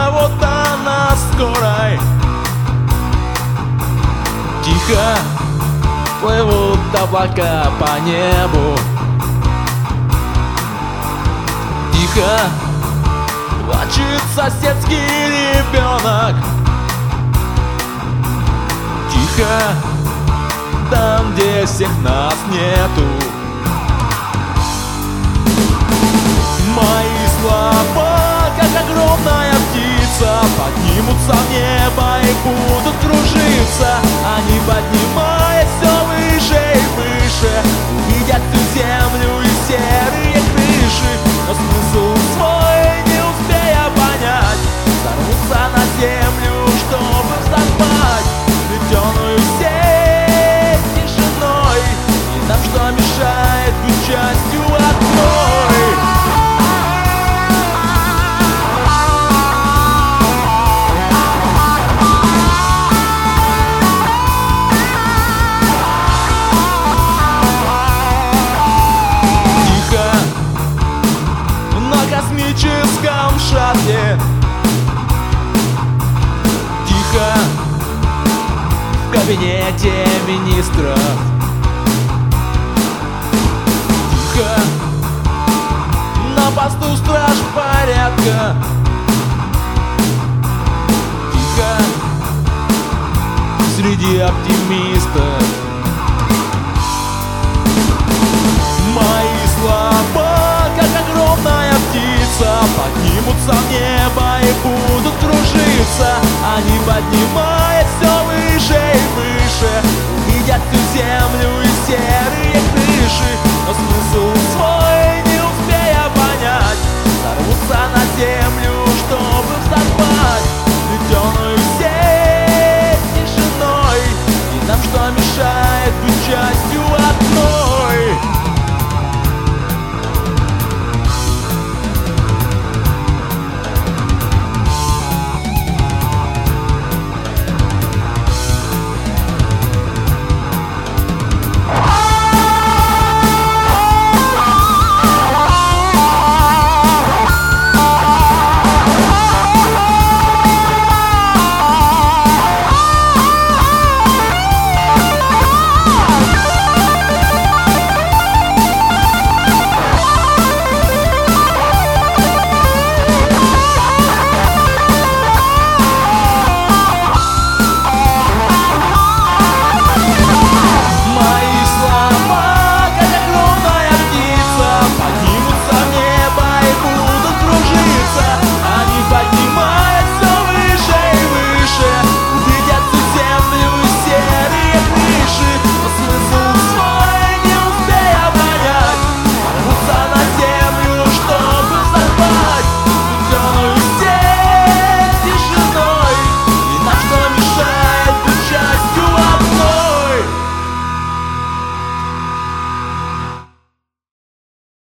вот она скорой. Тихо плывут облака по небу. Тихо плачет соседский ребенок. Тихо там, где всех нас нету. Мои слова, как огромная птица, поднимутся в небо и будут кружиться. Они, поднимаясь все выше и выше, увидят всю землю и серые крыши. Но смысл свой не успея понять, сорвутся на землю, чтобы взорвать плетеную сеть тишиной. И нам что мешает быть частью одной? Космическом шаттле. Тихо в кабинете министров. Тихо на посту страж порядка. Тихо среди оптимистов. Мои слова, как огромная птица, поднимутся в небо и будут кружиться. Они, поднимаясь все выше и выше, увидят всю землю